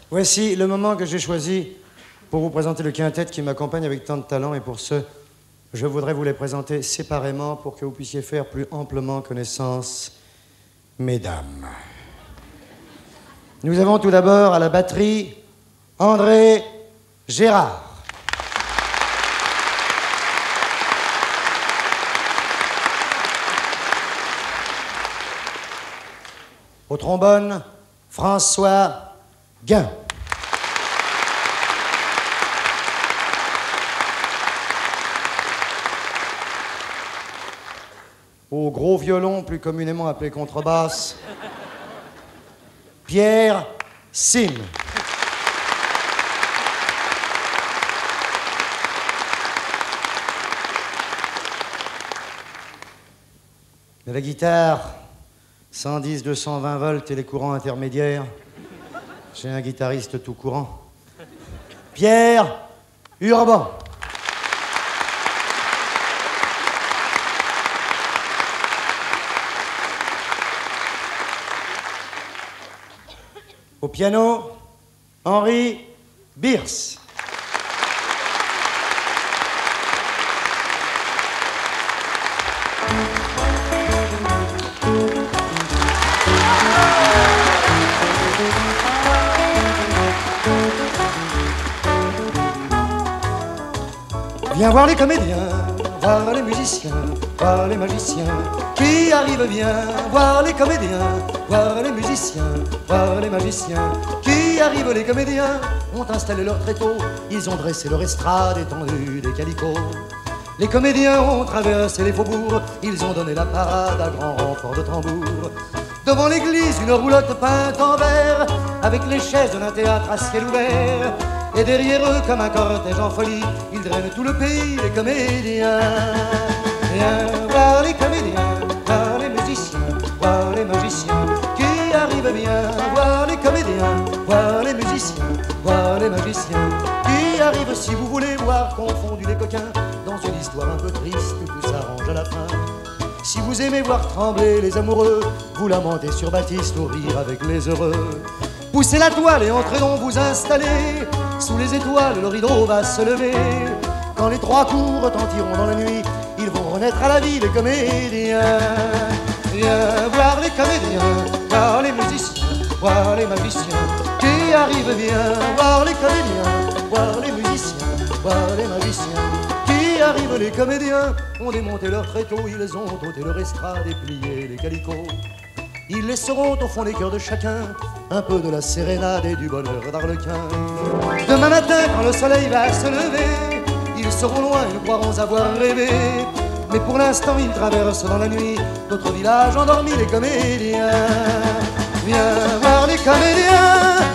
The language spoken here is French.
Voici le moment que j'ai choisi pour vous présenter le quintet qui m'accompagne avec tant de talent. Et pour ce, je voudrais vous les présenter séparément pour que vous puissiez faire plus amplement connaissance, mesdames. Nous avons tout d'abord à la batterie André Gérard. Au trombone, François Guin. Au gros violon, plus communément appelé contrebasse, Pierre Sim. De la guitare, 110, 220 volts et les courants intermédiaires, j'ai un guitariste tout courant, Pierre Urban. Au piano, Henri Birse. Viens voir les comédiens, voir les musiciens, voir les magiciens qui arrivent bien. Voir les comédiens, voir les musiciens, voir les magiciens qui arrivent. Les comédiens ont installé leur tréteau, ils ont dressé leur estrade étendue des calicots. Les comédiens ont traversé les faubourgs, ils ont donné la parade à grand renfort de tambour. Devant l'église, une roulotte peinte en vert, avec les chaises d'un théâtre à ciel ouvert. Et derrière eux, comme un cortège en folie, ils drainent tout le pays, les comédiens. Viens voir les comédiens, voir les musiciens, voir les magiciens qui arrivent bien. Voir les comédiens, voir les musiciens, voir les magiciens qui arrivent. Si vous voulez voir confondus les coquins dans une histoire un peu triste où tout s'arrange à la fin. Si vous aimez voir trembler les amoureux, vous lamentez sur Baptiste ou rire avec les heureux. Poussez la toile et entrez donc vous installer. Sous les étoiles, le rideau va se lever. Quand les trois coups retentiront dans la nuit, ils vont renaître à la vie, les comédiens. Viens voir les comédiens, voir les musiciens, voir les magiciens qui arrivent bien. Voir les comédiens, voir les musiciens, voir les magiciens qui arrivent. Les comédiens ont démonté leur tréteau, ils ont ôté leur estrade et plié les calicots. Ils laisseront au fond des cœurs de chacun un peu de la sérénade et du bonheur d'Arlequin. Demain matin, quand le soleil va se lever, ils seront loin, ils croiront avoir rêvé. Mais pour l'instant, ils traversent dans la nuit d'autres villages endormis, les comédiens. Viens voir les comédiens,